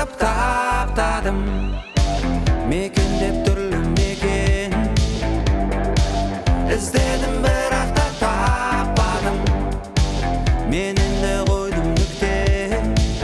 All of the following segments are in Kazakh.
аңсап таптадым, мекендеп түрлі мекен. Іздедім бірақ та таппадым, мен енді қойдым нүкте.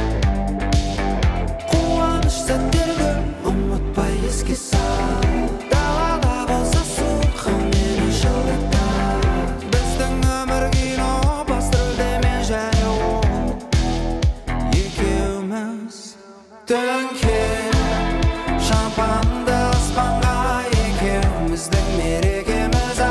Қуаныш сәттерді ұмытпай еске сал, далада болса суық мені жылытады. Біздің өмір кино, бас рөлде мен және ол екеуміз. Төнкен шампанды аспанға, екеуміздің мерекеміз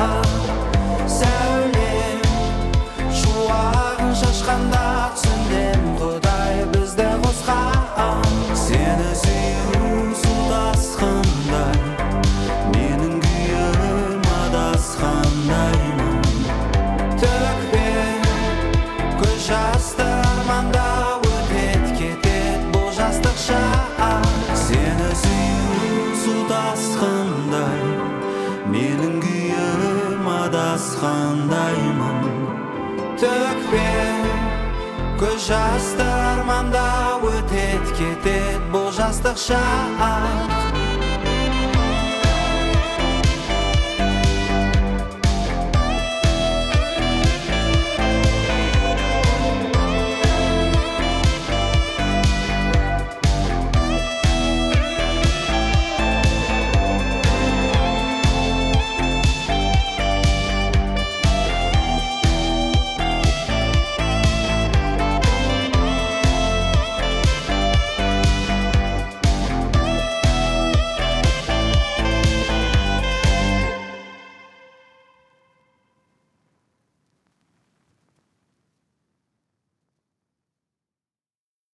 сәулем шуағын шашқанда, түсіндім Құдай бізді қосқан. Сені сүю су тасқандай, менің күйім адасқандаймын. Төкпе көз жасты арманда, өтет кетет бұл жастық шақ. Сені сүю су тасқандай, менің күйім адасқандаймын. Төкпе көз жасты арманда, өтет кетет бұл жастық шақ.